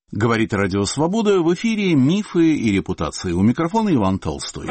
Говорит Радио Свобода, в эфире «Мифы и репутации». У микрофона Иван Толстой.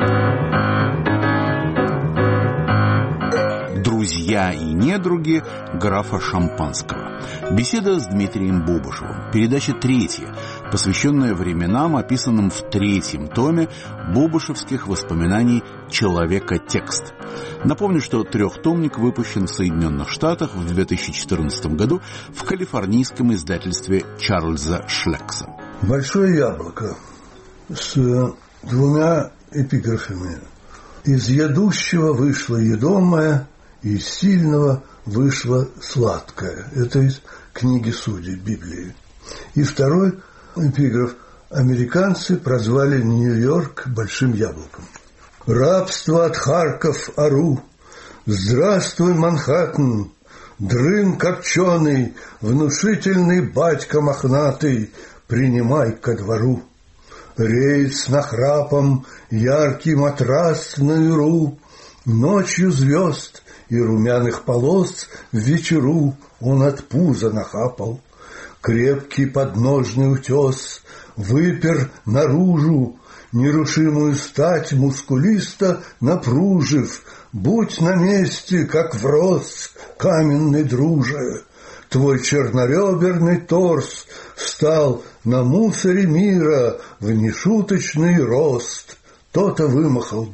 «Друзья и недруги» графа Шампанского. Беседа с Дмитрием Бобышевым. Передача третья, посвященная временам, описанным в третьем томе бобышевских воспоминаний «Человека-текст». Напомню, что трехтомник выпущен в Соединенных Штатах в 2014 году в калифорнийском издательстве Чарльза Шлекса. Большое яблоко с двумя эпиграфами. Из едущего вышло едомое, и из сильного вышло сладкое. Это из книги Судей, Библии. И второй эпиграф. Американцы прозвали Нью-Йорк большим яблоком. Рабство от Харков ору, здравствуй, Манхэттен, дрын копченый, внушительный батька мохнатый, принимай ко двору. Реет с нахрапом яркий матрас на юру, ночью звезд и румяных полос в вечеру он от пуза нахапал. Крепкий подножный утес выпер наружу, нерушимую стать мускулиста напружив, будь на месте, как врос, каменный друже. Твой чернореберный торс стал на мусоре мира в нешуточный рост. То-то вымахал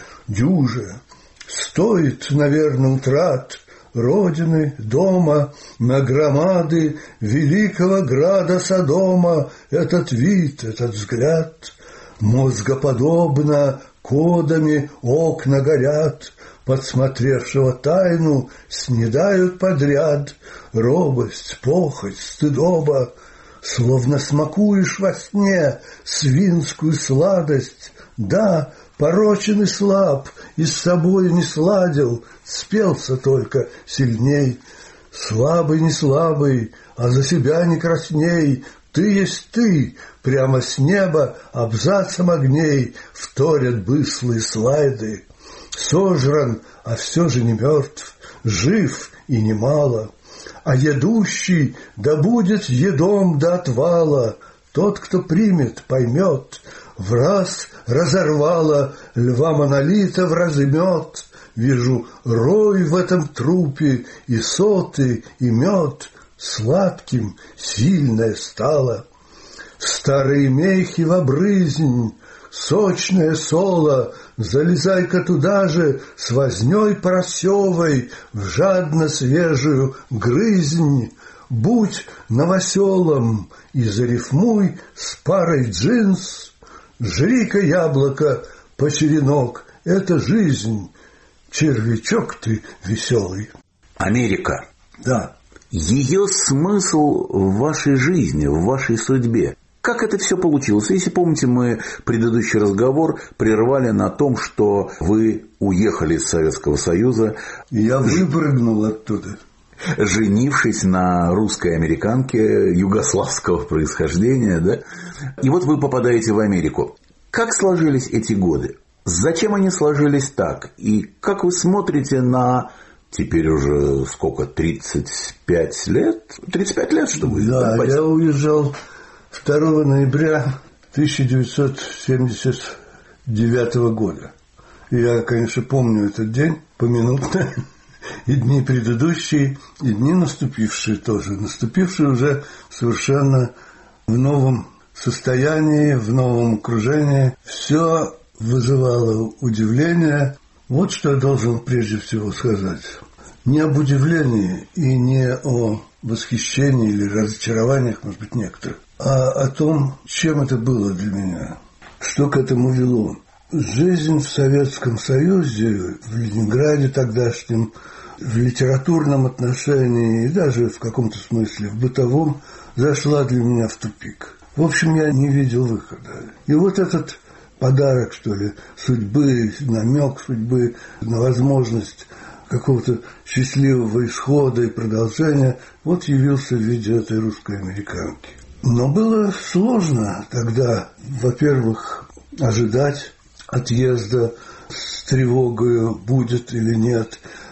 дюже. Стоит, наверное, утрат родины, дома, на громады великого града Содома этот вид, этот взгляд. Мозгоподобно кодами окна горят, подсмотревшего тайну снедают подряд. Робость, похоть, стыдоба, словно смакуешь во сне свинскую сладость. Да, порочен и слаб, и с собой не сладил, спелся только сильней. Слабый, не слабый, а за себя не красней, ты есть ты, прямо с неба абзацем огней вторят быслые слайды. Сожран, а все же не мертв, жив и немало. А едущий да будет едом до отвала. Тот, кто примет, поймет, в раз разорвало льва монолита вразмет. Вижу рой в этом трупе, и соты, и мед. Сладким сильное стало. Старые мехи в обрызнь, сочное соло, залезай-ка туда же с вознёй поросевой в жадно свежую грызнь. Будь новоселом и зарифмуй с парой джинс. Жри-ка яблоко по черенок, это жизнь, червячок ты веселый. Америка. Да. Ее смысл в вашей жизни, в вашей судьбе. Как это все получилось? Если помните, мы предыдущий разговор прервали на том, что вы уехали из Советского Союза. Я выпрыгнул оттуда. Женившись на русской американке югославского происхождения, да? И вот вы попадаете в Америку. Как сложились эти годы? Зачем они сложились так? И как вы смотрите на... Теперь уже сколько? 35 лет? 35 лет, что будет? Да, я уезжал 2 ноября 1979 года. Я, конечно, помню этот день поминутно. И дни предыдущие, и дни наступившие тоже. Наступившие уже совершенно в новом состоянии, в новом окружении. Все вызывало удивление. Вот что я должен прежде всего сказать. Не об удивлении и не о восхищении или разочарованиях, может быть, некоторых, а о том, чем это было для меня, что к этому вело. Жизнь в Советском Союзе, в Ленинграде тогдашнем, в литературном отношении и даже в каком-то смысле в бытовом зашла для меня в тупик. В общем, я не видел выхода. И вот этот подарок, что ли, судьбы, намек судьбы на возможность какого-то счастливого исхода и продолжения, вот явился в виде этой русской американки. Но было сложно тогда, во-первых, ожидать отъезда с тревогой, будет или нет.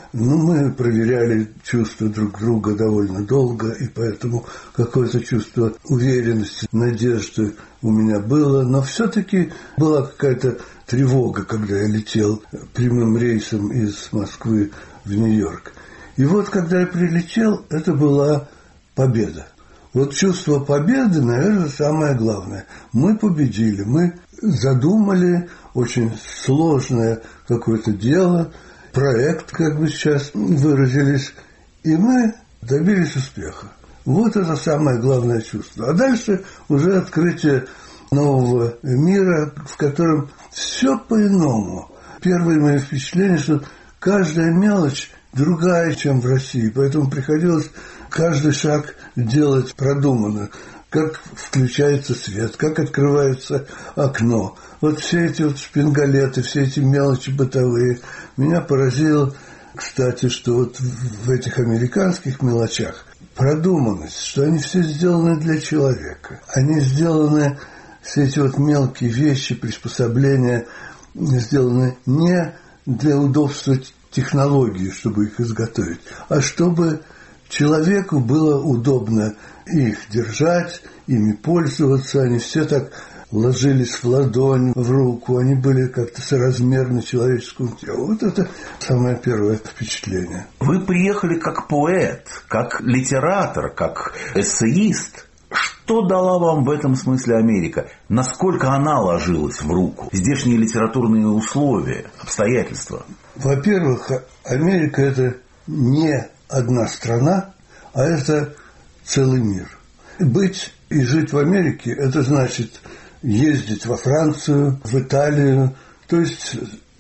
мы проверяли чувства друг друга довольно долго, и поэтому какое-то чувство уверенности, надежды у меня было, но все-таки была какая-то тревога, когда я летел прямым рейсом из Москвы в Нью-Йорк. И вот, когда я прилетел, это была победа. Вот чувство победы, наверное, самое главное. Мы победили, мы задумали очень сложное какое-то дело, проект, как бы сейчас выразились, и мы добились успеха. Вот это самое главное чувство. А дальше уже открытие нового мира, в котором все по-иному. Первые мои впечатления, что каждая мелочь другая, чем в России, поэтому приходилось каждый шаг делать продуманно. Как включается свет, как открывается окно. Вот все эти вот шпингалеты, все эти мелочи бытовые. Меня поразило, кстати, что вот в этих американских мелочах продуманность, что они все сделаны для человека. Они сделаны, все эти вот мелкие вещи, приспособления, сделаны не для удобства технологии, чтобы их изготовить, а чтобы человеку было удобно их держать, ими пользоваться. Они все так ложились в ладонь, в руку, они были как-то соразмерны человеческому телу. Вот это самое первое впечатление. Вы приехали как поэт, как литератор, как эссеист. Что дала вам в этом смысле Америка? Насколько она ложилась в руку? Здешние литературные условия, обстоятельства? Во-первых, Америка – это не одна страна, а это целый мир. Быть и жить в Америке – это значит ездить во Францию, в Италию, то есть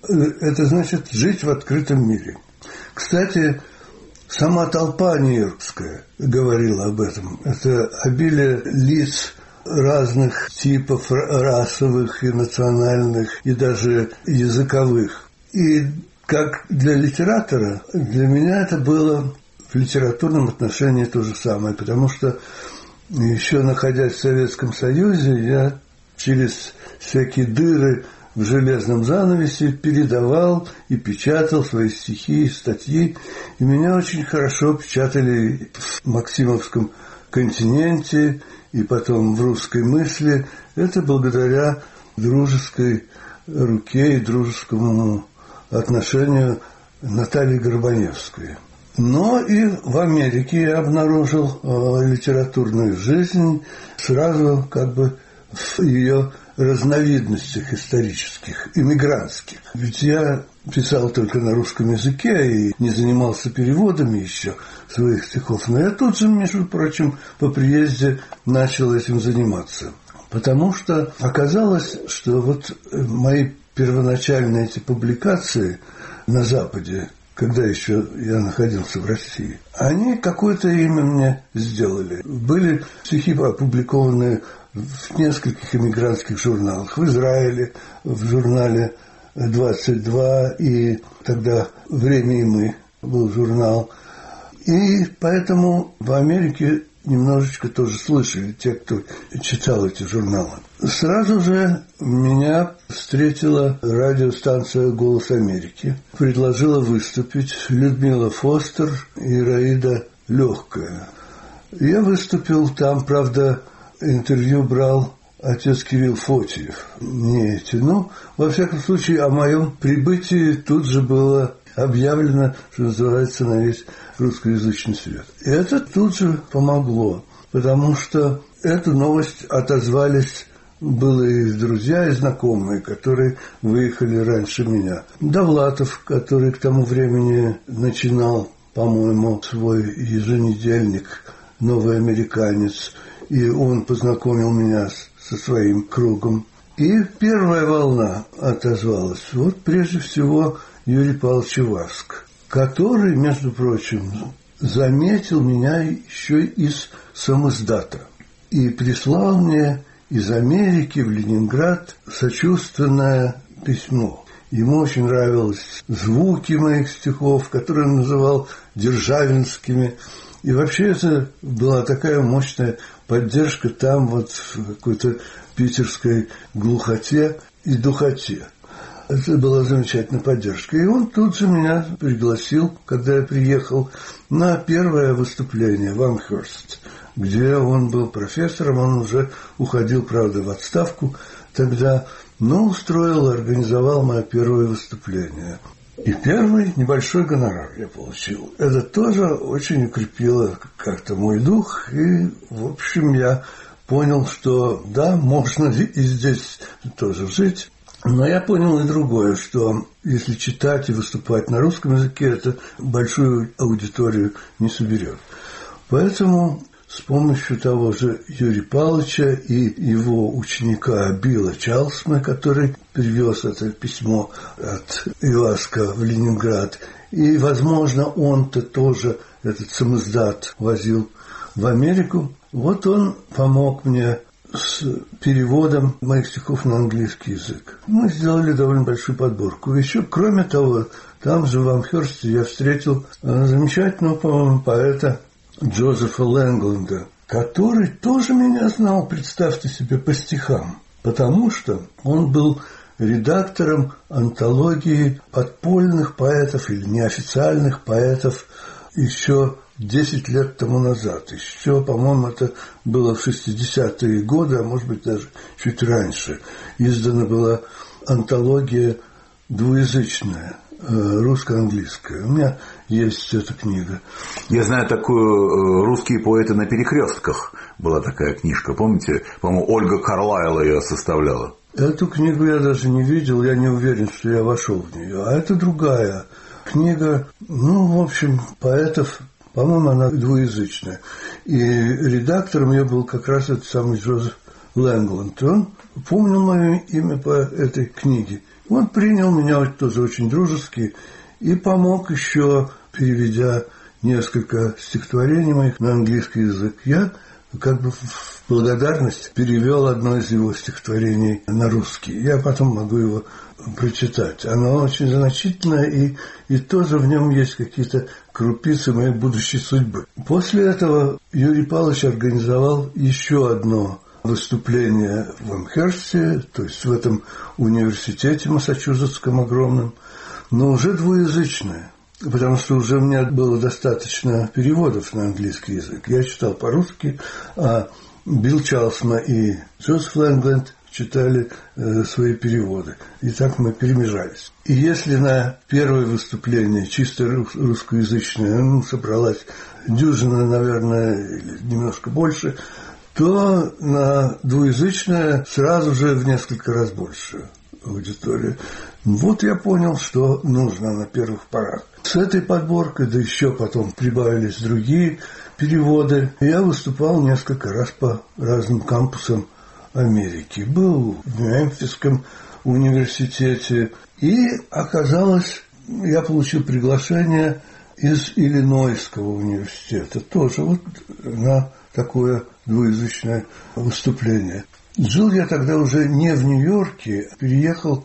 это значит жить в открытом мире. Кстати, сама толпа нью-йоркская говорила об этом. Это обилие лиц разных типов, расовых и национальных, и даже языковых. И как для литератора, для меня это было в литературном отношении то же самое, потому что еще находясь в Советском Союзе, я через всякие дыры в железном занавесе передавал и печатал свои стихи и статьи. И меня очень хорошо печатали в Максимовском континенте и потом в «Русской мысли». Это благодаря дружеской руке и дружескому отношению Натальи Горбаневской. Но и в Америке я обнаружил литературную жизнь сразу как бы в ее разновидностях исторических, иммигрантских. Ведь я писал только на русском языке и не занимался переводами еще своих стихов. Но я тут же, между прочим, по приезде начал этим заниматься. Потому что оказалось, что вот мои первоначальные эти публикации на Западе, когда еще я находился в России, они какое-то имя мне сделали. Были стихи опубликованы в нескольких эмигрантских журналах. В Израиле, в журнале «22», и тогда «Время и мы» был журнал. И поэтому в Америке немножечко тоже слышали те, кто читал эти журналы. Сразу же меня встретила радиостанция «Голос Америки». Предложила выступить Людмила Фостер и Раида Легкая. Я выступил там, правда, интервью брал отец Кирилл Фотиев. Не эти. Но, во всяком случае, о моем прибытии тут же было объявлено, что называется, на весь русскоязычный свет. И это тут же помогло, потому что эту новость отозвались было и друзья, и знакомые, которые выехали раньше меня. Довлатов, который к тому времени начинал, по-моему, свой еженедельник «Новый американец», и он познакомил меня со своим кругом. И первая волна отозвалась. Вот прежде всего Юрий Павлович Иваск, который, между прочим, заметил меня еще из самиздата и прислал мне из Америки в Ленинград сочувственное письмо. Ему очень нравились звуки моих стихов, которые он называл державинскими. И вообще это была такая мощная поддержка там, вот в какой-то питерской глухоте и духоте. Это была замечательная поддержка. И он тут же меня пригласил, когда я приехал, на первое выступление в Амхерст, где он был профессором, он уже уходил, правда, в отставку тогда, но устроил, организовал мое первое выступление. И первый небольшой гонорар я получил. Это тоже очень укрепило как-то мой дух, и, в общем, я понял, что да, можно и здесь тоже жить. Но я понял и другое, что если читать и выступать на русском языке, это большую аудиторию не соберет. Поэтому с помощью того же Юрия Павловича и его ученика Билла Чалсма, который привез это письмо от Иваска в Ленинград, и, возможно, он-то тоже этот самиздат возил в Америку, вот он помог мне с переводом моих стихов на английский язык. Мы сделали довольно большую подборку. Еще, кроме того, там же в Амхерсте я встретил замечательного, по-моему, поэта Джозефа Лэнгленда, который тоже меня знал, представьте себе, по стихам, потому что он был редактором антологии подпольных поэтов или неофициальных поэтов еще 10 лет тому назад. Еще, по-моему, это было в 60-е годы, а может быть даже чуть раньше. Издана была антология двуязычная, русско-английская. У меня есть эта книга. Я знаю такую «Русские поэты на перекрестках». Была такая книжка, помните? По-моему, Ольга Карлайл ее составляла. Эту книгу я даже не видел, я не уверен, что я вошел в нее. А это другая книга, в общем, поэтов. По-моему, она двуязычная. И редактором ее был как раз этот самый Джозеф Лэнгленд. Он помнил мое имя по этой книге. Он принял меня тоже очень дружески и помог еще, переведя несколько стихотворений моих на английский язык. Я как бы в благодарность перевел одно из его стихотворений на русский. Я потом могу его прочитать. Оно очень значительное, и тоже в нем есть какие-то крупицы моей будущей судьбы. После этого Юрий Павлович организовал еще одно выступление в Амхерсте, то есть в этом университете массачусетском огромном, но уже двуязычное, потому что уже у меня было достаточно переводов на английский язык. Я читал по-русски, а Билл Чалсма и Джозеф Лэнгленд читали свои переводы. И так мы перемежались. И если на первое выступление чисто русскоязычное собралась дюжина, наверное, или немножко больше, то на двуязычное сразу же в несколько раз больше аудитория. Вот я понял, что нужно на первых порах. С этой подборкой, да еще потом прибавились другие переводы, я выступал несколько раз по разным кампусам Америки. Был в Мемфисском университете. И оказалось, я получил приглашение из Иллинойского университета. Тоже вот на такое двуязычное выступление. Жил я тогда уже не в Нью-Йорке, переехал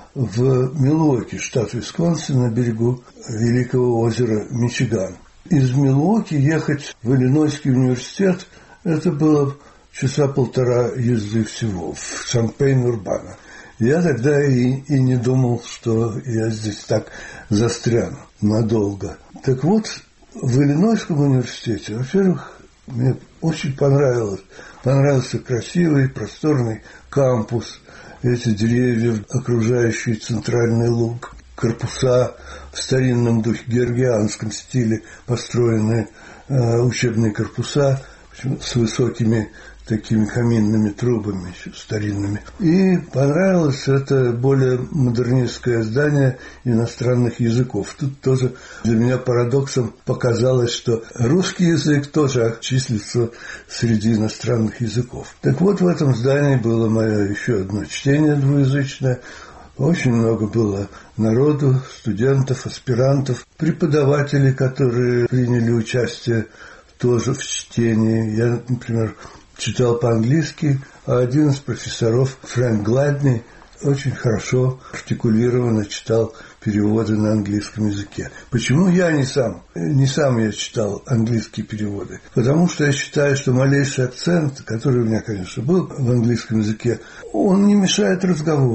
в Милуоки, штат Висконсин, на берегу Великого озера Мичиган. Из Милуоки ехать в Иллинойский университет – это было часа полтора езды всего, в Шампейн-Урбана. Я тогда и не думал, что я здесь так застряну надолго. Так вот, в Иллинойском университете, во-первых, мне очень понравился красивый, просторный кампус, эти деревья, окружающие центральный луг, корпуса в старинном духе, георгианском стиле построенные учебные корпуса с высокими такими каминными трубами еще старинными. И понравилось это более модернистское здание иностранных языков. Тут тоже для меня парадоксом показалось, что русский язык тоже числится среди иностранных языков. Так вот, в этом здании было мое еще одно чтение двуязычное. Очень много было народу, студентов, аспирантов, преподавателей, которые приняли участие тоже в чтении. Я, например, читал по-английски, а один из профессоров, Фрэнк Гладни, очень хорошо артикулированно читал переводы на английском языке. Почему я не сам я читал английские переводы? Потому что я считаю, что малейший акцент, который у меня, конечно, был в английском языке, он не мешает разговору.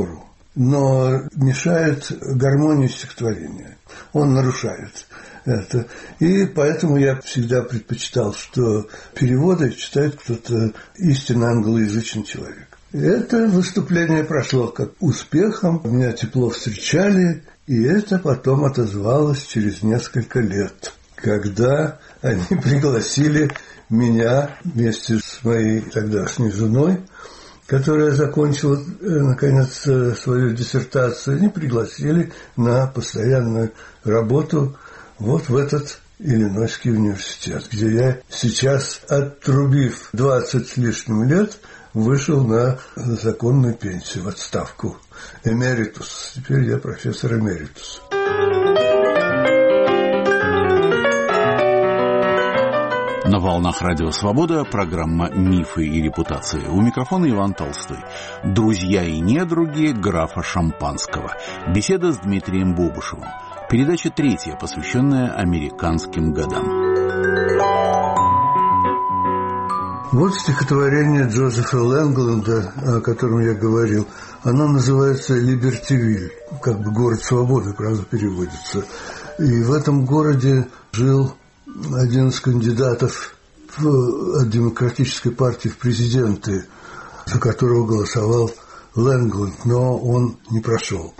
но мешает гармонии стихотворения. Он нарушает это. И поэтому я всегда предпочитал, что переводы читает кто-то истинно англоязычный человек. Это выступление прошло как успехом, меня тепло встречали, и это потом отозвалось через несколько лет, когда они пригласили меня вместе с моей тогдашней женой, которая закончила, наконец, свою диссертацию, они пригласили на постоянную работу вот в этот Иллинойский университет, где я сейчас, отрубив 20 с лишним лет, вышел на законную пенсию, в отставку. Эмеритус. Теперь я профессор эмеритус. На волнах Радио Свобода программа «Мифы и репутации». У микрофона Иван Толстой. Друзья и недруги графа Шампанского. Беседа с Дмитрием Бобышевым. Передача третья, посвященная американским годам. Вот стихотворение Джозефа Лэнгленда, о котором я говорил. Оно называется «Либертивиль», как бы «Город свободы», правда, переводится. И в этом городе жил один из кандидатов от Демократической партии в президенты, за которого голосовал Лэнгленд, но он не прошел.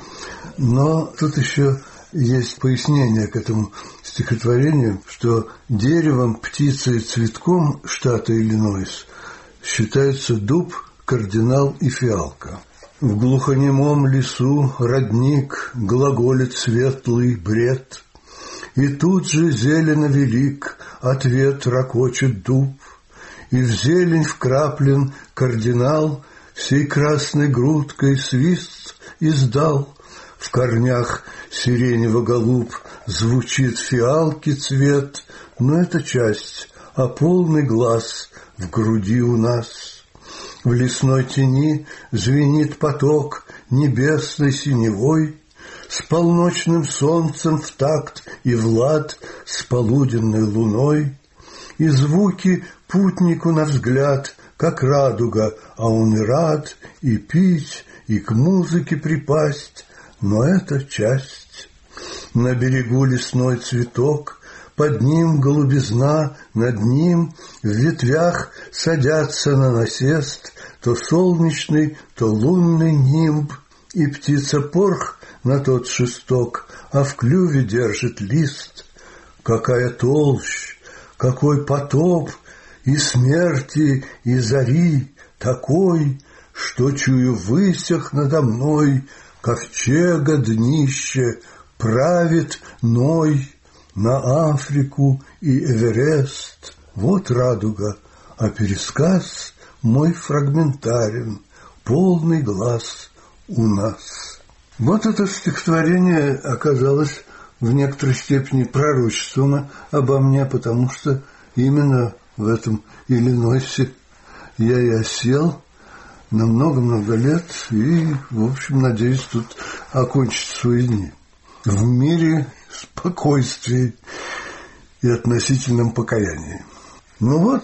Но тут еще есть пояснение к этому стихотворению, что деревом, птицей и цветком штата Иллинойс считаются дуб, кардинал и фиалка. В глухонемом лесу родник глаголит светлый бред, и тут же зелено велик ответ ракочет дуб, и в зелень вкраплен кардинал всей красной грудкой свист издал. В корнях сиренево-голуб звучит фиалки цвет, но это часть, а полный глаз в груди у нас. В лесной тени звенит поток небесной синевой, с полночным солнцем в такт и в лад с полуденной луной, и звуки путнику на взгляд, как радуга, а он и рад и пить, и к музыке припасть, но это часть. На берегу лесной цветок, под ним голубизна, над ним в ветвях садятся на насест то солнечный, то лунный нимб, и птица-порх на тот шесток, а в клюве держит лист. Какая толщь, какой потоп и смерти, и зари такой, что чую в высях надо мной ковчега днище правит Ной на Африку и Эверест. Вот радуга, а пересказ мой фрагментарен, полный глаз у нас. Вот это стихотворение оказалось в некоторой степени пророчеством обо мне, потому что именно в этом Иллинойсе я и осел на много-много лет и, в общем, надеюсь тут окончить свои дни в мире, спокойствии и относительном покаянии. Ну вот,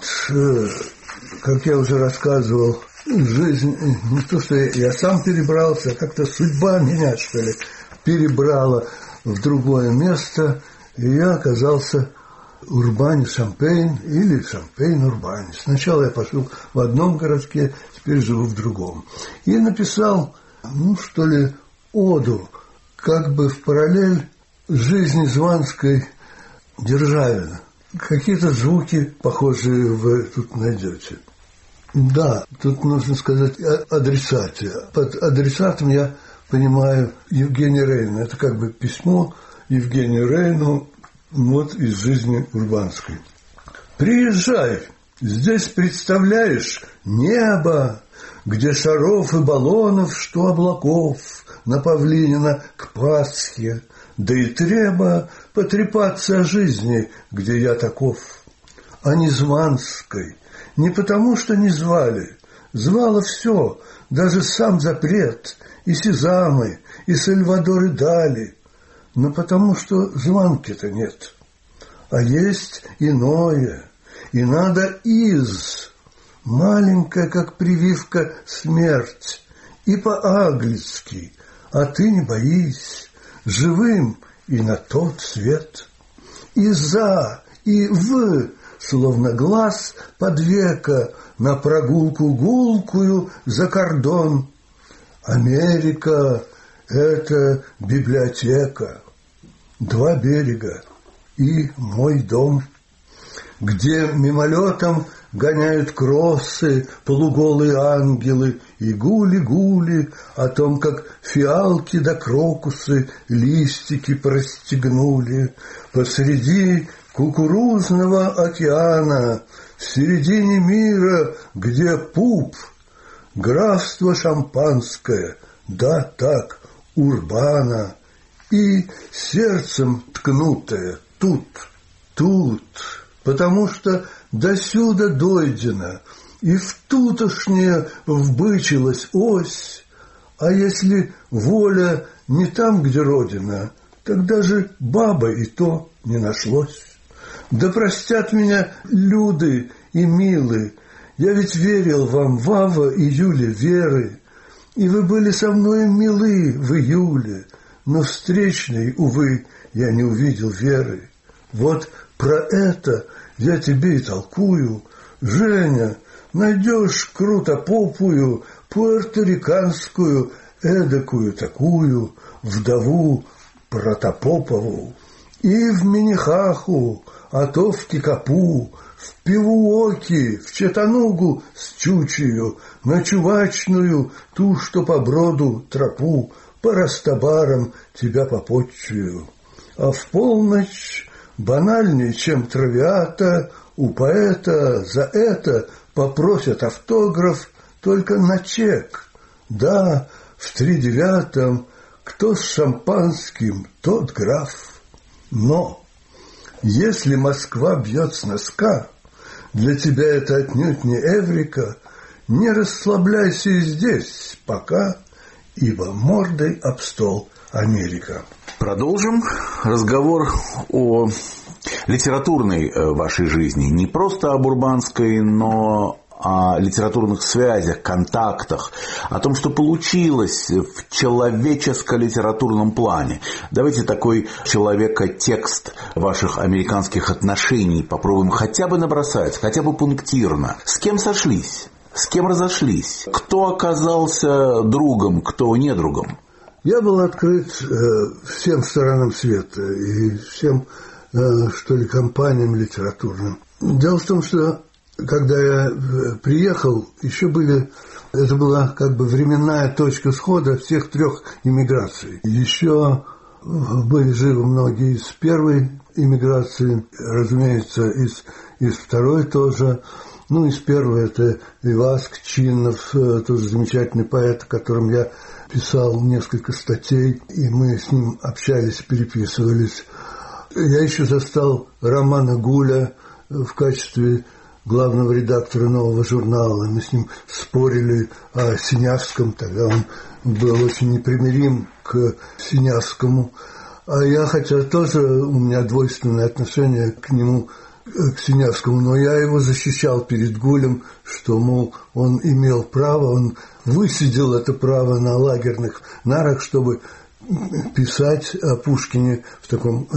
как я уже рассказывал, жизнь, не то, что я сам перебрался, а как-то судьба меня, что ли, перебрала в другое место, и я оказался в Урбане-Шампейн или Шампейн-Урбане. Сначала я пошел в одном городке, теперь живу в другом. И написал, оду, как бы в параллель жизни званской державе. Какие-то звуки похожие вы тут найдете. Да, тут нужно сказать адресате. Под адресатом я понимаю Евгения Рейна. Это как бы письмо Евгению Рейну вот из жизни урбанской. Приезжай, здесь представляешь небо, где шаров и баллонов, что облаков, на Павлинина к Пасхе, да и треба потрепаться о жизни, где я таков. А не Званской, не потому, что не звали, звало все, даже сам запрет, и Сезамы, и Сальвадор и Дали, но потому что звонки-то нет. А есть иное, и надо маленькая, как прививка, смерть, и по-английски, а ты не боись, живым и на тот свет. И за, и в, словно глаз под века, на прогулку гулкую за кордон. Америка — это библиотека, два берега и мой дом, где мимолетом гоняют кроссы полуголые ангелы и гули-гули о том, как фиалки да крокусы листики простегнули посреди кукурузного океана, в середине мира, где пуп, графство шампанское, да так, Урбана, и сердцем ткнутое тут, потому что досюда дойдено, и в тутошнее вбычилась ось, а если воля не там, где родина, тогда же баба и то не нашлось. Да простят меня люды и милы, я ведь верил вам, Вава и Юля, веры, и вы были со мной милы в июле, но встречной, увы, я не увидел веры. Вот про это я тебе и толкую, Женя, найдешь крутопопую, пуэрториканскую, эдакую такую, вдову Протопопову, и в Минихаху, а то в Кикапу, в Пивуоки, в Четанугу с Чучею, на Чувачную, ту, что по броду тропу, по Растабарам тебя попотчую. А в полночь банальнее, чем травиата, у поэта за это попросят автограф только на чек. Да, в 3/9 кто с шампанским, тот граф. Но если Москва бьет с носка, для тебя это отнюдь не Эврика, не расслабляйся и здесь пока, ибо мордой об стол Америка. Продолжим разговор о литературной вашей жизни. Не просто об урбанской, но о литературных связях, контактах, о том, что получилось в человеческо-литературном плане. Давайте такой человека-текст ваших американских отношений попробуем хотя бы набросать, хотя бы пунктирно. С кем сошлись? С кем разошлись? Кто оказался другом, кто недругом? Я был открыт всем сторонам света и всем, что ли, компаниям литературным. Дело в том, что когда я приехал, еще были, это была как бы временная точка схода всех трех иммиграций. Еще были живы многие из первой иммиграции, разумеется, из второй тоже. Ну, из первой это Иваск Чинов, тоже замечательный поэт, о котором я писал несколько статей, и мы с ним общались, переписывались. Я еще застал Романа Гуля в качестве главного редактора «Нового журнала». Мы с ним спорили о Синявском, тогда он был очень непримирим к Синявскому. А я, хотя тоже у меня двойственное отношение к нему, к Синявскому, но я его защищал перед Гулем, что, мол, он имел право, он высидел это право на лагерных нарах, чтобы писать о Пушкине в таком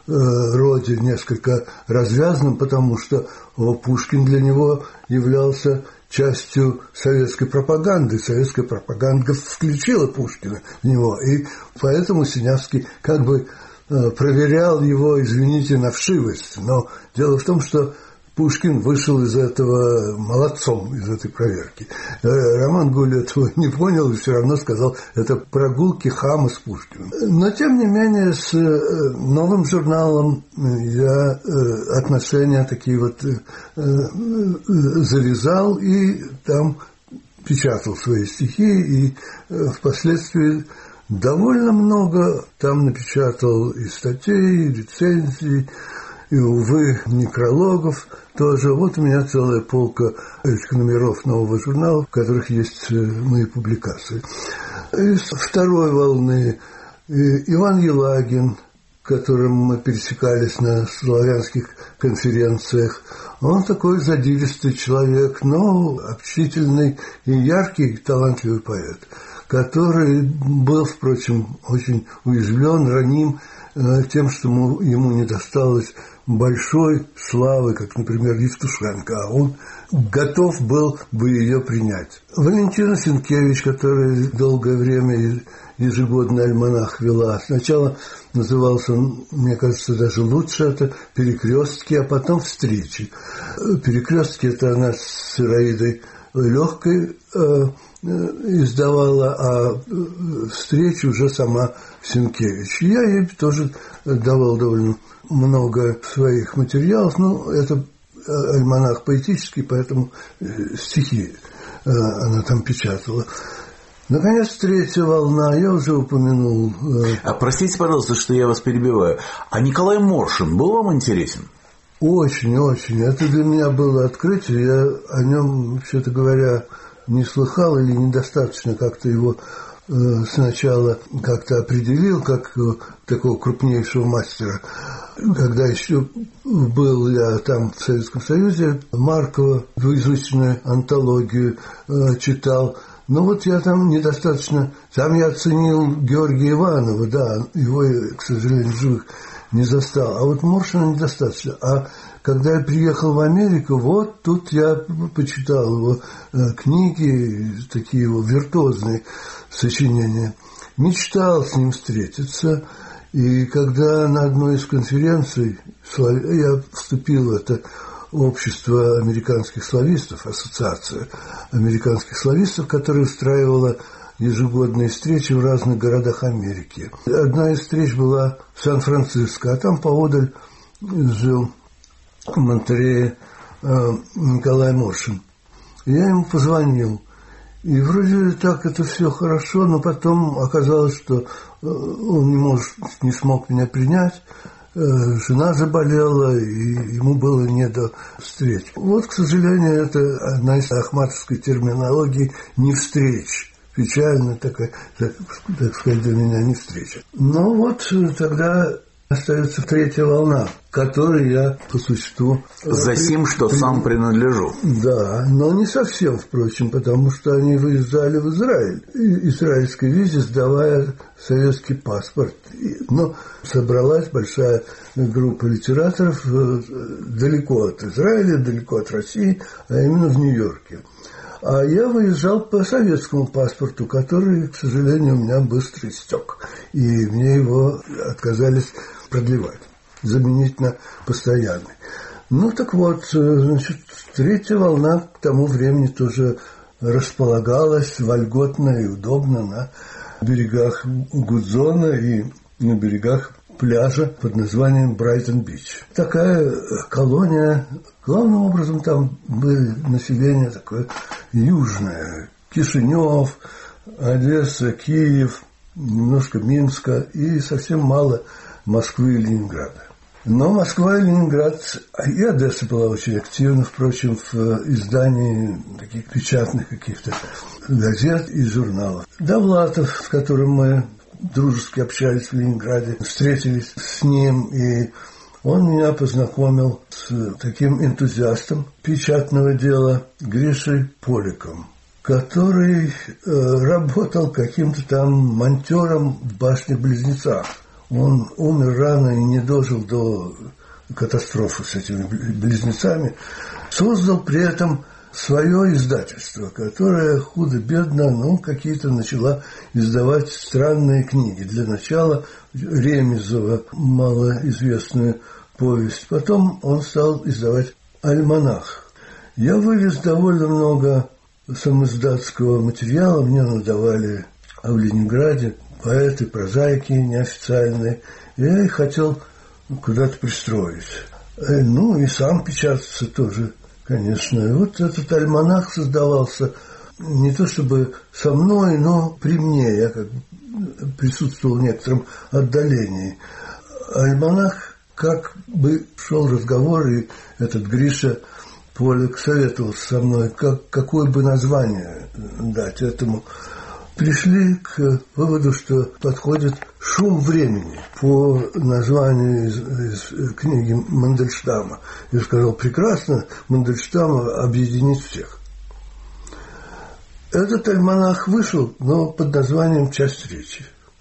роде несколько развязанном, потому что Пушкин для него являлся частью советской пропаганды. Советская пропаганда включила Пушкина в него, и поэтому Синявский как бы проверял его, извините, на вшивость. Но дело в том, что Пушкин вышел из этого молодцом, из этой проверки. Роман Гуль этого не понял и все равно сказал, это прогулки хама с Пушкиным. Но, тем не менее, с «Новым журналом» я отношения такие вот завязал и там печатал свои стихи, и впоследствии довольно много там напечатал и статей, и рецензий, и, увы, некрологов тоже. Вот у меня целая полка этих номеров «Нового журнала», в которых есть мои публикации. Из второй волны Иван Елагин, которым мы пересекались на славянских конференциях. Он такой задиристый человек, но общительный и яркий, талантливый поэт. который был, впрочем, очень уязвлен, раним тем, что ему не досталось большой славы, как, например, Евтушенко, а он готов был бы ее принять. Валентина Сенкевич, которая долгое время ежегодный альманах вела, сначала назывался он, мне кажется, даже лучше, это «Перекрестки», а потом «Встречи». «Перекрестки» — это она с Ираидой Легкой издавала, а «Встречи» уже сама Сенкевич. Я ей тоже давал довольно много своих материалов, но это альманах поэтический, поэтому стихи она там печатала. Наконец, третья волна, я уже упомянул. Простите, пожалуйста, что я вас перебиваю. А Николай Моршин был вам интересен? Очень, очень. Это для меня было открытие. Я о нем, вообще-то говоря, не слыхал или недостаточно как-то его сначала как-то определил, как такого крупнейшего мастера. Когда еще был я там в Советском Союзе, Маркова двуязычную антологию читал. Но вот я там недостаточно... Там я оценил Георгия Иванова, да, его, к сожалению, живых не застал. А вот Моршина недостаточно. А когда я приехал в Америку, вот тут я почитал его книги, такие его виртуозные сочинения. Мечтал с ним встретиться. И когда на одной из конференций я вступил в это общество американских славистов, ассоциация американских славистов, которая устраивала ежегодные встречи в разных городах Америки. Одна из встреч была в Сан-Франциско, а там поодаль жил в Монтерее Николай Моршин. Я ему позвонил. И вроде так это все хорошо, но потом оказалось, что он не смог меня принять. Жена заболела, и ему было не до встреч. Вот, к сожалению, это одна из ахматовской терминологий «не встреч». Печально такая, так сказать, для меня не встреча. Но вот тогда остается третья волна, которой я по существу... За сим, что сам принадлежу. Да, но не совсем, впрочем, потому что они выезжали в Израиль, израильской визе, сдавая советский паспорт. Но собралась большая группа литераторов далеко от Израиля, далеко от России, а именно в Нью-Йорке. А я выезжал по советскому паспорту, который, к сожалению, у меня быстро истек. И мне его отказались продлевать, заменить на постоянный. Ну, так вот, значит, третья волна к тому времени тоже располагалась вольготно и удобно на берегах Гудзона и на берегах пляжа под названием Брайтон-Бич. Такая колония, главным образом там было население такое южное. Кишинев, Одесса, Киев, немножко Минска и совсем мало Москвы и Ленинграда. Но Москва и Ленинград, и Одесса была очень активна, впрочем, в издании таких печатных каких-то газет и журналов. Довлатов, с которым мы дружески общались в Ленинграде, встретились с ним, и он меня познакомил с таким энтузиастом печатного дела Гришей Поликом, который работал каким-то там монтером в башне-близнецах. Он умер рано и не дожил до катастрофы с этими близнецами. Создал при этом свое издательство, которое худо-бедно, но какие-то начала издавать странные книги. Для начала Ремезова, малоизвестную повесть. Потом он стал издавать альманах. Я вывез довольно много самоиздатского материала. Мне надавали в Ленинграде поэты, прозаики неофициальные. Я их хотел куда-то пристроить. Ну, и сам печататься тоже, конечно. И вот этот альманах создавался не то чтобы со мной, но при мне. Я как бы присутствовал в некотором отдалении. Альманах, как бы шел разговор, и этот Гриша Полик советовался со мной, какое бы название дать этому. Пришли к выводу, что подходит «Шум времени» по названию из книги Мандельштама. Я сказал, прекрасно, Мандельштама объединить всех. Этот альманах вышел, но под названием «Часть речи».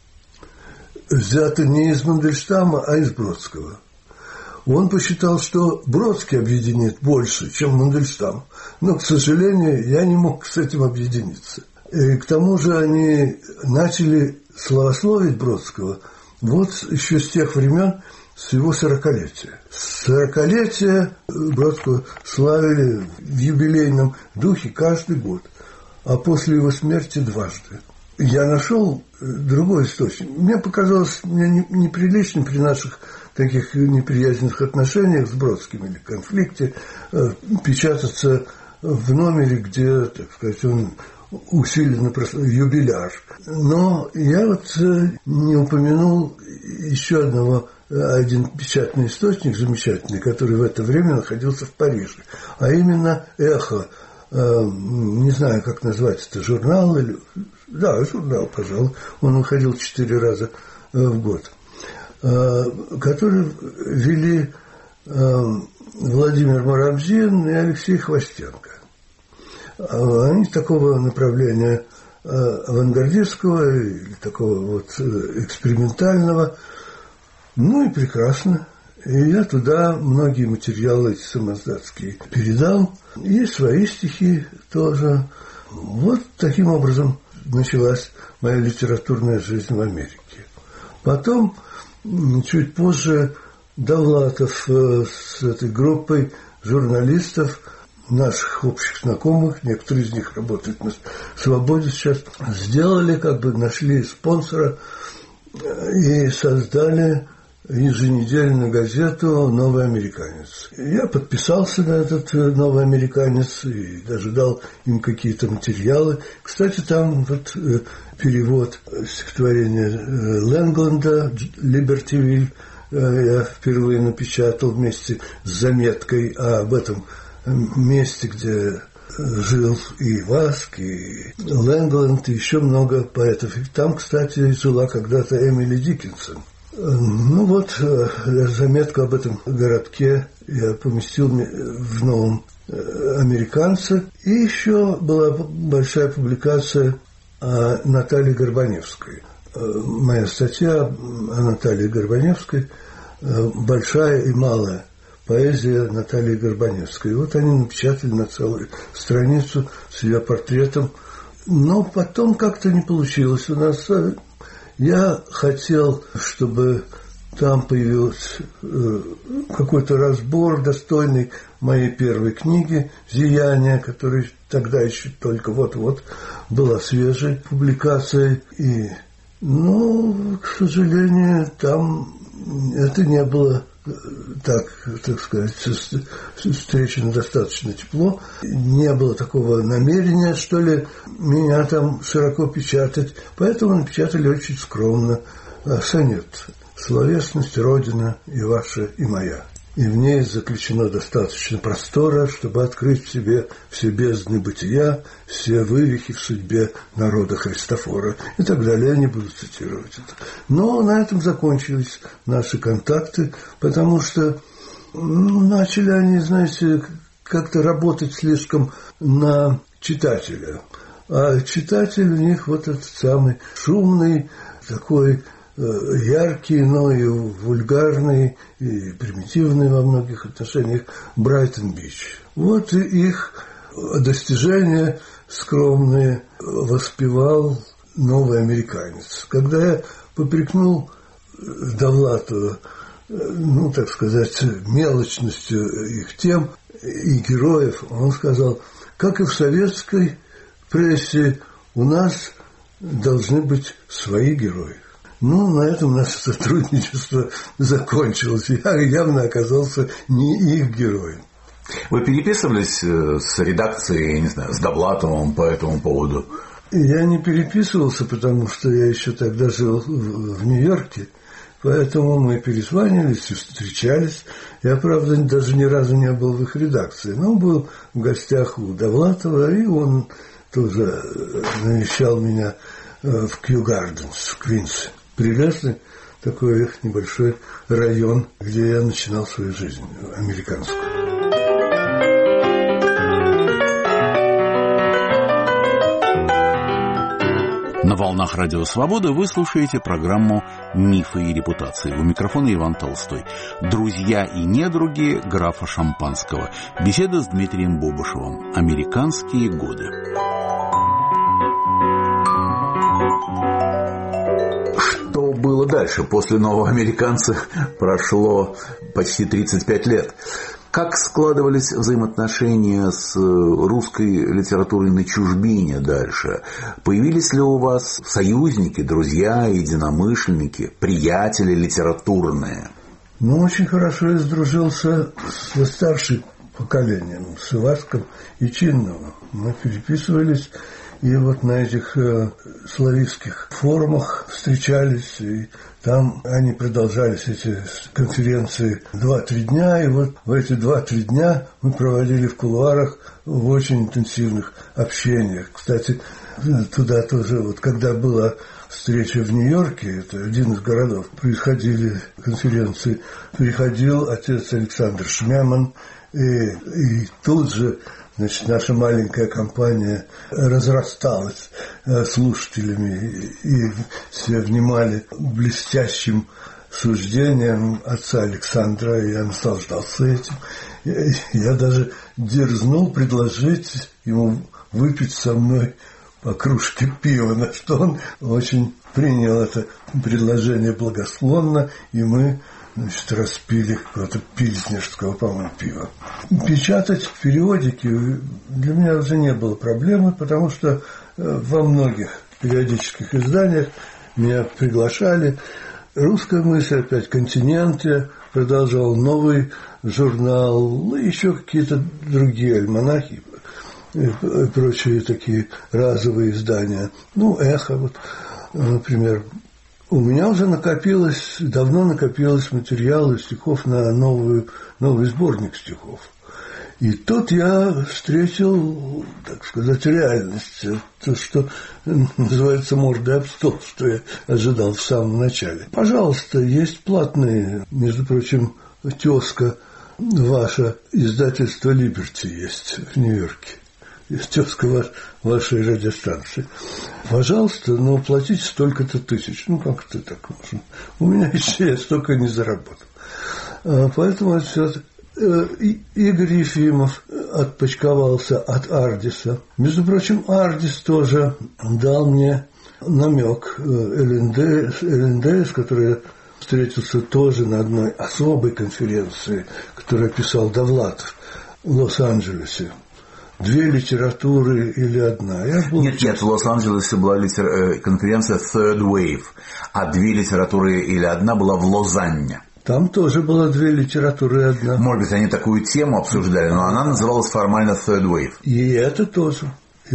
Взято не из Мандельштама, а из Бродского. Он посчитал, что Бродский объединит больше, чем Мандельштам. Но, к сожалению, я не мог с этим объединиться. И к тому же они начали славословить Бродского вот еще с тех времен, с его 40-летия. 40-летие Бродского славили в юбилейном духе каждый год, а после его смерти дважды. Я нашел другой источник. Мне показалось неприличным при наших таких неприязненных отношениях с Бродским или конфликте печататься в номере, где, так сказать, он усиленно юбиляр. Но я вот не упомянул еще один печатный источник замечательный, который в это время находился в Париже, а именно «Эхо». Не знаю, как назвать это, журнал или... Да, журнал, пожалуй. Он выходил 4 раза в год. Который вели Владимир Марамзин и Алексей Хвостенко. Они такого направления авангардистского или такого вот экспериментального. Ну и прекрасно. И я туда многие материалы эти самоздатские передал. И свои стихи тоже. Вот таким образом началась моя литературная жизнь в Америке. Потом, чуть позже, Довлатов с этой группой журналистов, наших общих знакомых, некоторые из них работают на «Свободе» сейчас, сделали, нашли спонсора и создали еженедельную газету «Новый американец». Я подписался на этот «Новый американец» и даже дал им какие-то материалы. Кстати, там вот перевод стихотворения Лэнгленда «Либертивиль» я впервые напечатал вместе с заметкой об этом месте, где жил и Васк, и Лэнгленд, и еще много поэтов. И там, кстати, жила когда-то Эмили Диккенсон. Ну вот, заметку об этом городке я поместил в «Новом американце». И еще была большая публикация о Наталье Горбаневской. Моя статья о Наталье Горбаневской «Большая и малая поэзия Натальи Горбаневской». И вот они напечатали на целую страницу с ее портретом. Но потом как-то не получилось у нас. Я хотел, чтобы там появился какой-то разбор, достойный моей первой книги «Зияние», которая тогда еще только вот-вот была свежей публикацией. И, к сожалению, там это не было так сказать, встречено достаточно тепло. Не было такого намерения, что ли, меня там широко печатать. Поэтому напечатали очень скромно сонет «Словесность, Родина и ваша, и моя». И в ней заключено достаточно простора, чтобы открыть в себе все бездны бытия, все вывихи в судьбе народа Христофора и так далее. Я не буду цитировать это. Но на этом закончились наши контакты, потому что начали они, знаете, как-то работать слишком на читателя. А читатель у них вот этот самый шумный, такой яркий, но и вульгарный, и примитивный во многих отношениях Брайтон-Бич. Вот и их достижения скромные воспевал «Новый американец». Когда я попрекнул Довлатова, так сказать, мелочностью их тем и героев, он сказал, как и в советской прессе, у нас должны быть свои герои. На этом наше сотрудничество закончилось. Я явно оказался не их героем. Вы переписывались с редакцией, не знаю, с Довлатовым по этому поводу? Я не переписывался, потому что я еще тогда жил в Нью-Йорке. Поэтому мы перезванивались и встречались. Я, правда, даже ни разу не был в их редакции. Но был в гостях у Довлатова, и он тоже навещал меня в Кью Гарденс, в Квинсе. Прелестный такой их небольшой район, где я начинал свою жизнь американскую. На волнах Радио Свобода вы слушаете программу «Мифы и репутации». У микрофона Иван Толстой. Друзья и недруги графа Шампанского. Беседа с Дмитрием Бобышевым. Американские годы. Что было дальше? После «Нового американца» прошло почти 35 лет. Как складывались взаимоотношения с русской литературой на чужбине дальше? Появились ли у вас союзники, друзья, единомышленники, приятели литературные? Ну, очень хорошо я сдружился со старшим поколением, с Иваском и Чинновым. Мы переписывались, и вот на этих славистских форумах встречались, и там они продолжались, эти конференции, 2-3 дня, и вот в эти 2-3 дня мы проводили в кулуарах в очень интенсивных общениях. Кстати, туда тоже, вот когда была встреча в Нью-Йорке, это один из городов, происходили конференции, приходил отец Александр Шмеман, и тут же, значит, наша маленькая компания разрасталась слушателями, и все внимали блестящим суждением отца Александра, и я наслаждался этим. Я даже дерзнул предложить ему выпить со мной по кружке пива, на что он очень принял это предложение благосклонно, и мы, значит, распили какого-то пилснерского, по-моему, пива. Печатать периодики для меня уже не было проблемы, потому что во многих периодических изданиях меня приглашали. «Русская мысль», опять «Континент», я продолжал, «Новый журнал», ну, еще какие-то другие альманахи и прочие такие разовые издания. Ну, «Эхо», вот, например. У меня уже давно накопилось материала стихов на новый сборник стихов. И тут я встретил, так сказать, реальность, то, что называется мордой об стол, что я ожидал в самом начале. Пожалуйста, есть платные, между прочим, тезка ваша, издательство «Либерти» есть в Нью-Йорке. Тезка вашей радиостанции. Пожалуйста, но платите столько-то тысяч. Ну, как это так можно? У меня еще я столько не заработал. Поэтому все. Игорь Ефимов отпочковался от Ардиса. Между прочим, Ардис тоже дал мне намек. ЛНД, с которой я встретился тоже на одной особой конференции, которую писал Довлатов в Лос-Анджелесе. 2 литературы или одна? Нет, в Лос-Анджелесе была конференция Third Wave, а 2 литературы или одна была в Лозанне. Там тоже было 2 литературы и одна. Может быть, они такую тему обсуждали, но она называлась формально Third Wave. И это тоже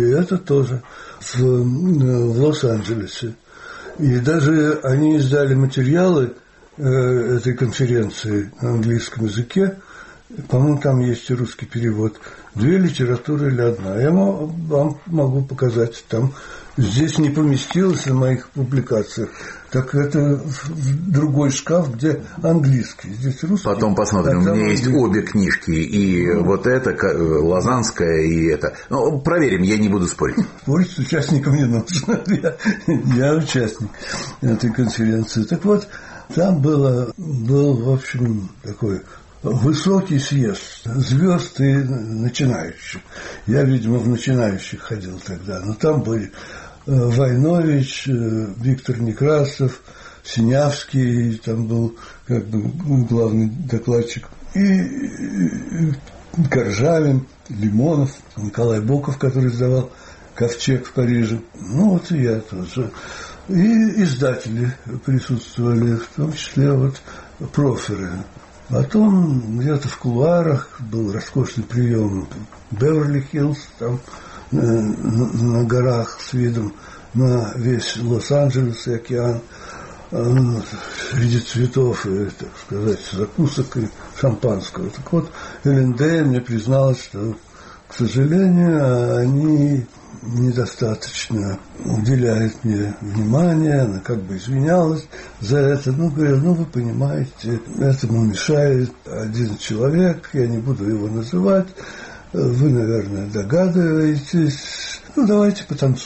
в Лос-Анджелесе. И даже они издали материалы этой конференции на английском языке. По-моему, там есть и русский перевод. 2 литературы или одна. Я вам могу показать. Там здесь не поместилось на моих публикациях. Так это в другой шкаф, где английский. Здесь русский. Потом посмотрим. У меня есть обе книжки. И вот эта, Лозанская, и эта. Ну, проверим, я не буду спорить. Спорить с участником не нужно. Я участник этой конференции. Так вот, там был, в общем, такой высокий съезд звезд и начинающих. Я, видимо, в начинающих ходил тогда. Но там были Войнович, Виктор Некрасов, Синявский, там был как бы главный докладчик, и Коржавин, Лимонов, Николай Боков, который издавал «Ковчег» в Париже. Ну, вот и я тоже. И издатели присутствовали, в том числе вот проферы. Потом где-то в кулуарах был роскошный прием Беверли-Хиллз, там на горах с видом на весь Лос-Анджелес и океан, среди цветов и, так сказать, закусок и шампанского. Так вот, ЛНД мне призналась, что, к сожалению, они недостаточно уделяет мне внимания, она как бы извинялась за это. Ну, говорю, вы понимаете, этому мешает один человек, я не буду его называть, вы, наверное, догадываетесь, давайте потанцуем.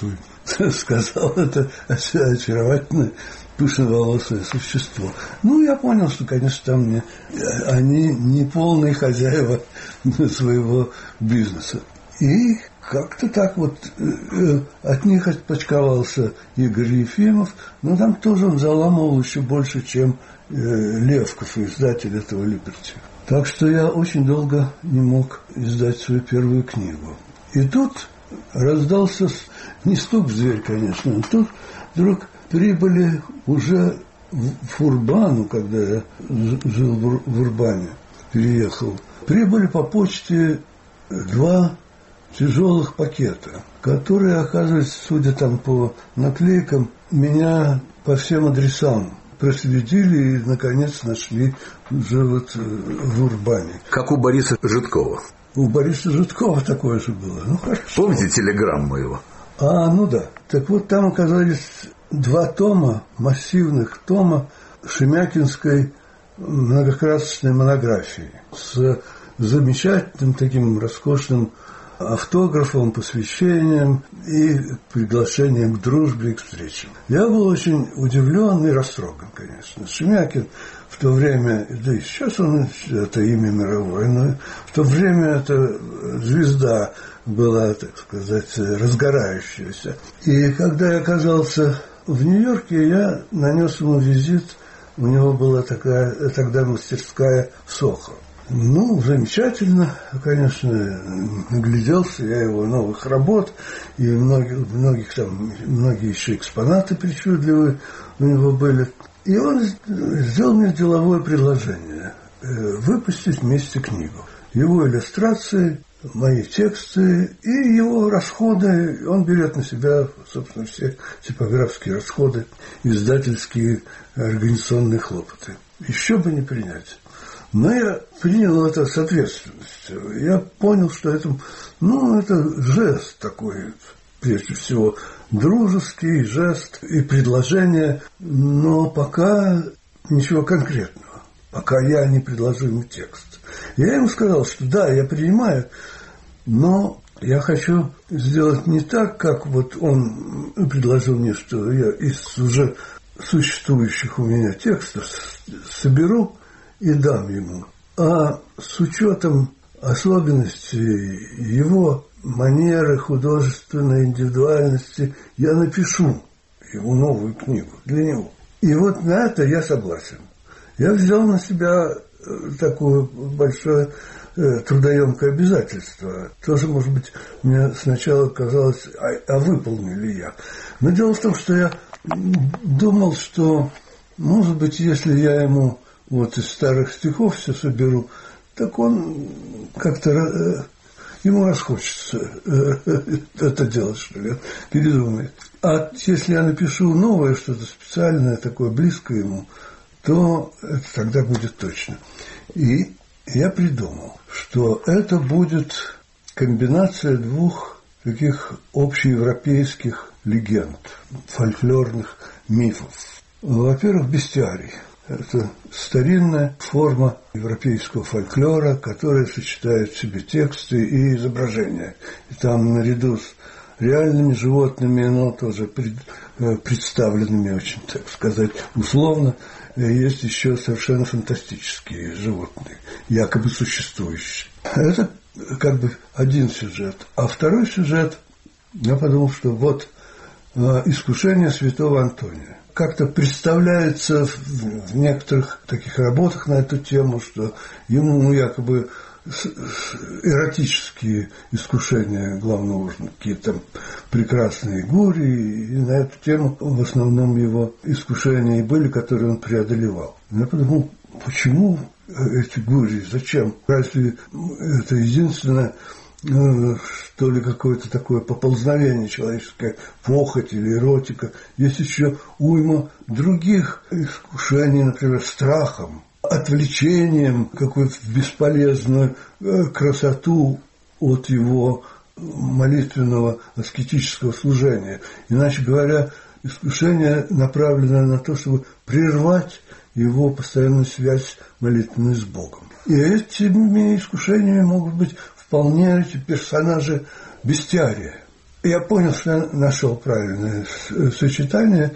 сказал это очаровательное пышноволосое существо. Ну, я понял, что, конечно, там они не полные хозяева своего бизнеса. И как-то так вот от них отпочковался Игорь Ефимов, но там тоже он заламывал еще больше, чем Левков, издатель этого «Либерти». Так что я очень долго не мог издать свою первую книгу. И тут раздался не стук в дверь, конечно, а тут вдруг прибыли уже в Урбану, когда я жил в Урбане, переехал. Прибыли по почте 2 тяжелых пакета, которые, оказывается, судя там по наклейкам, меня по всем адресам проследили и, наконец, нашли уже вот в Урбане. Как у Бориса Житкова. У Бориса Житкова такое же было. Ну, хорошо. Помните телеграмму его? Ну да. Так вот, там оказались 2 тома, массивных тома Шемякинской многокрасочной монографии с замечательным таким роскошным автографом, посвящением и приглашением к дружбе и к встречам. Я был очень удивлен и растроган, конечно. Шемякин в то время, да и сейчас он это имя мировое, но в то время это звезда была, так сказать, разгорающаяся. И когда я оказался в Нью-Йорке, я нанес ему визит. У него была такая тогда мастерская в Сохо. Ну, замечательно, конечно, нагляделся я его новых работ, и многие еще экспонаты причудливые у него были. И он сделал мне деловое предложение выпустить вместе книгу. Его иллюстрации, мои тексты и его расходы. Он берет на себя, собственно, все типографские расходы, издательские, организационные хлопоты. Еще бы не принять. Но я принял это с ответственностью. Я понял, что это жест такой, прежде всего, дружеский жест и предложение, но пока ничего конкретного, пока я не предложу ему текст. Я ему сказал, что да, я принимаю, но я хочу сделать не так, как вот он предложил мне, что я из уже существующих у меня текстов соберу и дам ему. А с учетом особенностей его манеры, художественной индивидуальности, я напишу ему новую книгу для него. И вот на это я согласен. Я взял на себя такое большое трудоемкое обязательство. Тоже, может быть, мне сначала казалось, а выполню ли я. Но дело в том, что я думал, что, может быть, если я ему вот из старых стихов все соберу, так он как-то, ему расхочется это делать, что ли, передумает. А если я напишу новое, что-то специальное, такое близкое ему, то это тогда будет точно. И я придумал, что это будет комбинация 2 таких общеевропейских легенд, фольклорных мифов. Во-первых, бестиарий. Это старинная форма европейского фольклора, которая сочетает в себе тексты и изображения. И там наряду с реальными животными, но тоже представленными очень, так сказать, условно, есть еще совершенно фантастические животные, якобы существующие. Это как бы один сюжет. А второй сюжет, я подумал, что вот искушение святого Антония. Как-то представляется в некоторых таких работах на эту тему, что ему якобы эротические искушения главного уж какие-то там прекрасные гури, и на эту тему в основном его искушения и были, которые он преодолевал. Я подумал, почему эти гури, зачем? Разве это единственное, что ли, какое-то такое поползновение человеческое, похоть или эротика? Есть еще уйма других искушений, например, страхом, отвлечением какую-то бесполезную красоту от его молитвенного аскетического служения. Иначе говоря, искушение направлено на то, чтобы прервать его постоянную связь молитвенную с Богом. И этими искушениями могут быть вполне эти персонажи бестиария. Я понял, что я нашел правильное сочетание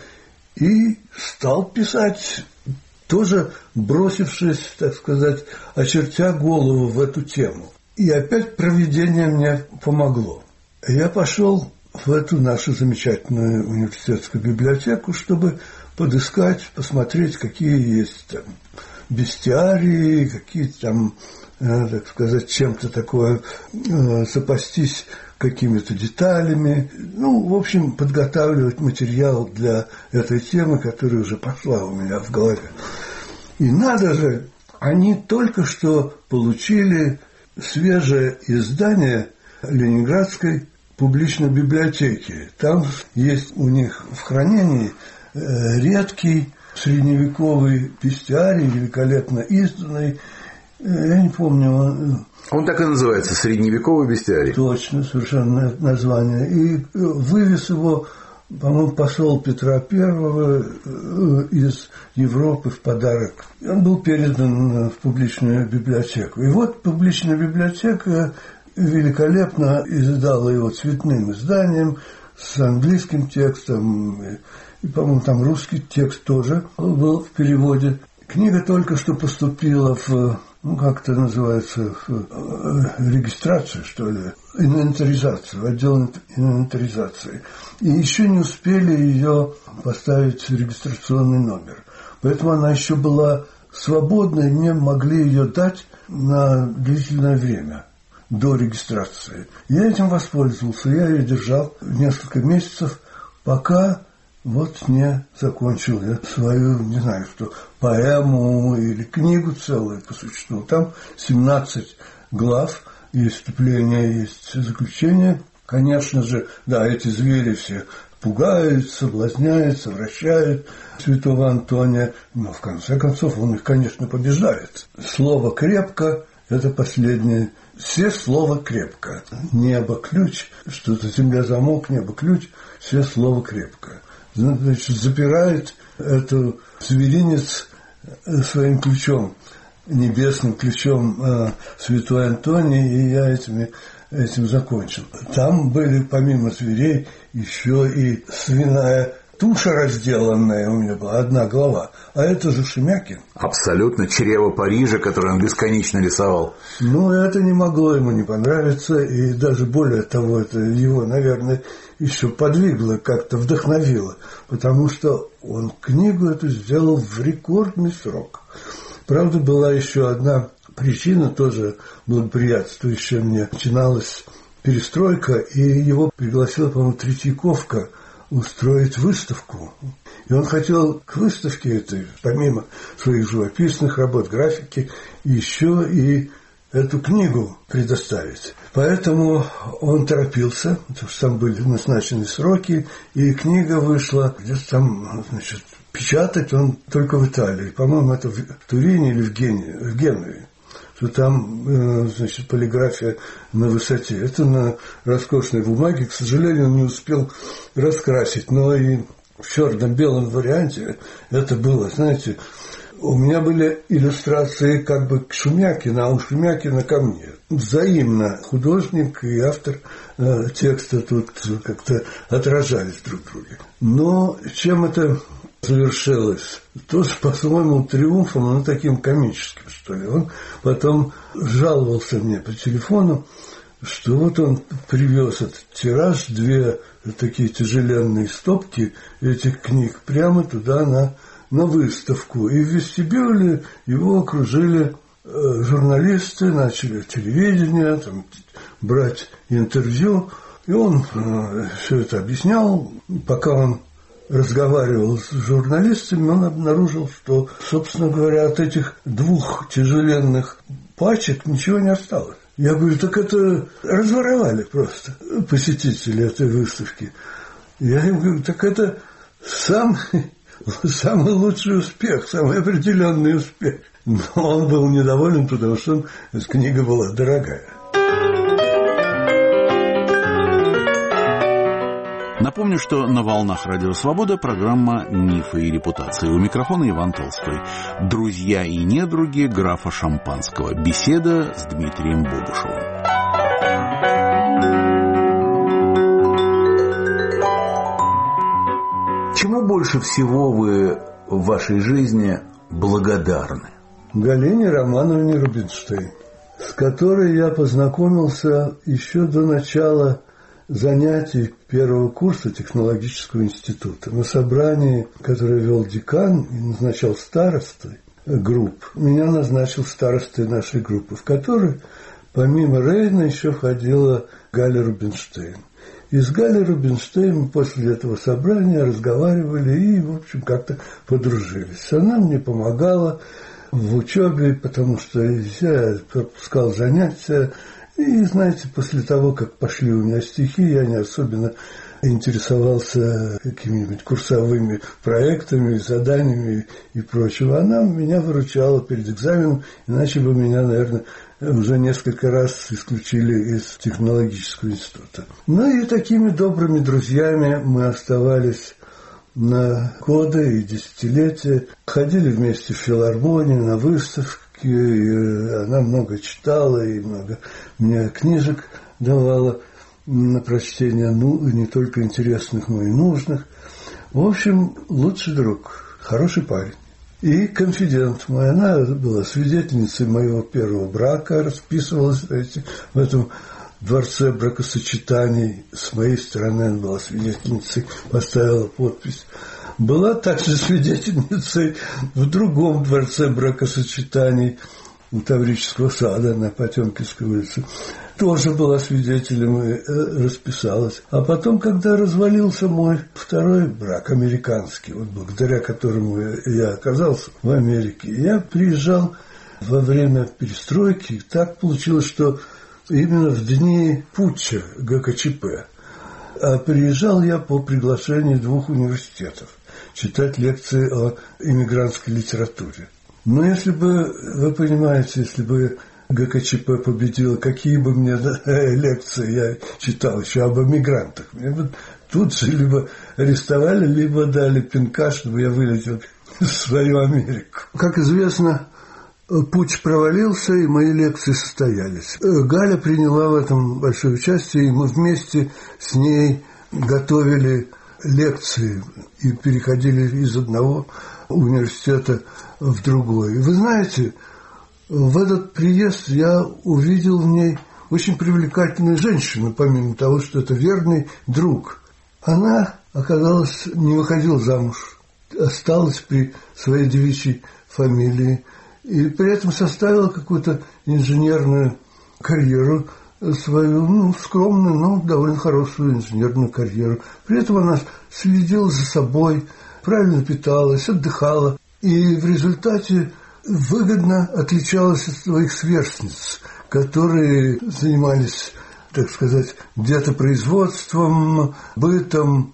и стал писать, тоже бросившись, так сказать, очертя голову в эту тему. И опять провидение мне помогло. Я пошел в эту нашу замечательную университетскую библиотеку, чтобы подыскать, посмотреть, какие есть там бестиарии, какие там, так сказать, чем-то такое, сопастись какими-то деталями. Ну, в общем, подготавливать материал для этой темы, которая уже пошла у меня в голове. И надо же, они только что получили свежее издание Ленинградской публичной библиотеки. Там есть у них в хранении редкий средневековый бестиарий, великолепно изданный. Я не помню. Он так и называется, средневековый бестиарий. Точно, совершенно название. И вывез его, по-моему, посол Петра I из Европы в подарок. Он был передан в публичную библиотеку. И вот публичная библиотека великолепно издала его цветным изданием с английским текстом. И, по-моему, там русский текст тоже был в переводе. Книга только что поступила в, как это называется, в регистрацию, что ли, инвентаризацию, в отдел инвентаризации. И еще не успели ее поставить в регистрационный номер. Поэтому она еще была свободна, и мне могли ее дать на длительное время до регистрации. Я этим воспользовался, я ее держал несколько месяцев, пока вот не закончил я свою, не знаю что, поэму или книгу целую по существу. Там 17 глав, есть вступление, есть заключение. Конечно же, да, эти звери все пугают, соблазняют, совращают святого Антония, но в конце концов он их, конечно, побеждает. Слово «крепко» – это последнее. Все слово «крепко». Небо – ключ, что-то земля – замок, небо – ключ, все слово «крепко». Значит, запирает эту зверинец своим ключом, небесным ключом святой Антоний, и я этим закончил. Там были, помимо зверей, еще и свиная туша разделанная у меня была, одна голова. А это же Шемякин. Абсолютно, чрево Парижа, которое он бесконечно рисовал. Ну, это не могло ему не понравиться, и даже более того, это его, наверное, еще подвигло, как-то вдохновило, потому что он книгу эту сделал в рекордный срок. Правда, была еще одна причина, тоже благоприятствующая мне. Начиналась перестройка, и его пригласила, по-моему, Третьяковка устроить выставку. И он хотел к выставке этой, помимо своих живописных работ, графики, еще и эту книгу предоставить. Поэтому он торопился, потому что там были назначены сроки, и книга вышла где-то там, значит, печатать он только в Италии. По-моему, это в Турине или в Генуе. Что там, значит, полиграфия на высоте. Это на роскошной бумаге. К сожалению, он не успел раскрасить. Но и в черно-белом варианте это было, знаете, у меня были иллюстрации как бы к Шемякину, а у Шемякина ко мне. Взаимно художник и автор текста тут как-то отражались друг в друге. Но чем это завершилось? Тоже, по-своему, триумфом, но таким комическим, что ли. Он потом жаловался мне по телефону, что вот он привез этот тираж, 2 такие тяжеленные стопки этих книг прямо туда на выставку. И в вестибюле его окружили журналисты, начали телевидение, там, брать интервью. И он все это объяснял. Пока он разговаривал с журналистами, он обнаружил, что, собственно говоря, от этих 2 тяжеленных пачек ничего не осталось. Я говорю, так это разворовали просто посетители этой выставки. Я им говорю, так это самый лучший успех, самый определенный успех. Но он был недоволен, потому что книга была дорогая. Напомню, что на волнах Радио Свобода программа «Мифы и репутации». У микрофона Иван Толстой. Друзья и недруги графа Шампанского. Беседа с Дмитрием Бобышевым. Чему больше всего вы в вашей жизни благодарны? Галине Романовне Рубинштейн, с которой я познакомился еще до начала занятий первого курса технологического института. На собрании, которое вел декан и назначал старостой групп, меня назначил старостой нашей группы, в которой помимо Рейна еще входила Галя Рубинштейн. И с Галей Рубинштейн после этого собрания разговаривали и, в общем, как-то подружились. Она мне помогала в учебе, потому что я пропускал занятия. И, знаете, после того, как пошли у меня стихи, я не особенно интересовался какими-нибудь курсовыми проектами, заданиями и прочего. Она меня выручала перед экзаменом, иначе бы меня, наверное, уже несколько раз исключили из технологического института. Ну и такими добрыми друзьями мы оставались на годы и десятилетия. Ходили вместе в филармонию, на выставки. И она много читала и много мне книжек давала на прочтение, ну, не только интересных, но и нужных. В общем, лучший друг, хороший парень. И конфидент мой, она была свидетельницей моего первого брака, расписывалась в этом дворце бракосочетаний. С моей стороны она была свидетельницей, поставила подпись. Была также свидетельницей в другом дворце бракосочетаний у Таврического сада на Потемкинской улице. Тоже была свидетелем и расписалась. А потом, когда развалился мой второй брак, американский, вот благодаря которому я оказался в Америке, я приезжал во время перестройки. И так получилось, что именно в дни путча ГКЧП. А приезжал я по приглашению двух университетов читать лекции о иммигрантской литературе. Но если бы, вы понимаете, если бы ГКЧП победила, какие бы мне лекции я читал еще об эмигрантах, мне бы тут же либо арестовали, либо дали пинка, чтобы я вылетел в свою Америку. Как известно, путч провалился, и мои лекции состоялись. Галя приняла в этом большое участие, и мы вместе с ней готовили лекции и переходили из одного университета в другой. И вы знаете, в этот приезд я увидел в ней очень привлекательную женщину, помимо того, что это верный друг. Она, оказалось, не выходила замуж, осталась при своей девичьей фамилии и при этом составила какую-то инженерную карьеру, свою, скромную, но довольно хорошую инженерную карьеру. При этом она следила за собой, правильно питалась, отдыхала. И в результате выгодно отличалась от своих сверстниц, которые занимались, так сказать, где-то производством, бытом,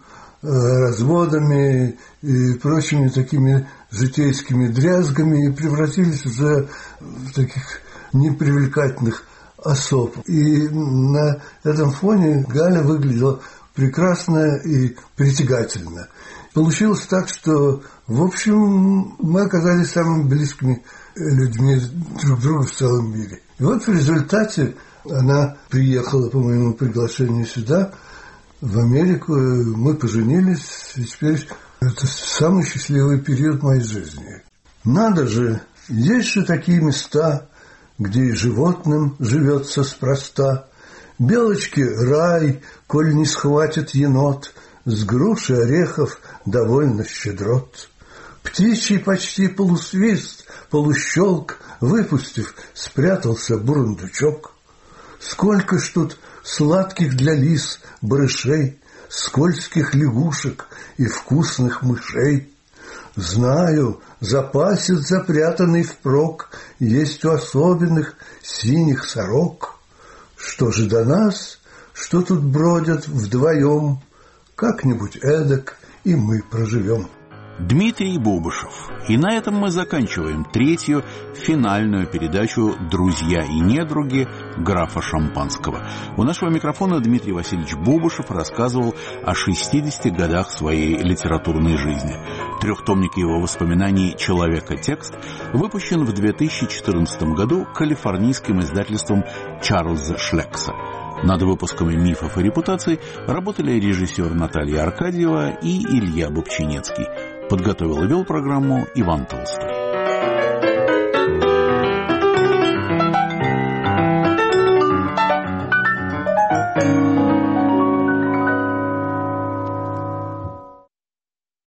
разводами и прочими такими житейскими дрязгами и превратились уже в таких непривлекательных особ. И на этом фоне Галя выглядела прекрасно и притягательно. Получилось так, что, в общем, мы оказались самыми близкими людьми друг к другу в целом мире. И вот в результате она приехала по моему приглашению сюда, в Америку, мы поженились, и теперь это самый счастливый период моей жизни. Надо же, есть же такие места, где и животным живется спроста. Белочке рай, коль не схватит енот, с груши орехов довольно щедрот. Птичий почти полусвист, полущелк, выпустив, спрятался бурундучок. Сколько ж тут сладких для лис барышей, скользких лягушек и вкусных мышей. Знаю, запасец запрятанный впрок есть у особенных синих сорок. Что же до нас, что тут бродят вдвоем, как-нибудь эдак и мы проживем. Дмитрий Бобышев. И на этом мы заканчиваем третью, финальную передачу «Друзья и недруги» графа Шампанского. У нашего микрофона Дмитрий Васильевич Бобышев рассказывал о 60 годах своей литературной жизни. Трехтомник его воспоминаний «Человека-текст» выпущен в 2014 году калифорнийским издательством Чарльза Шлекса. Над выпусками «Мифов и репутаций» работали режиссер Наталья Аркадьева и Илья Бобчинецкий. Подготовил и вел программу Иван Толстой.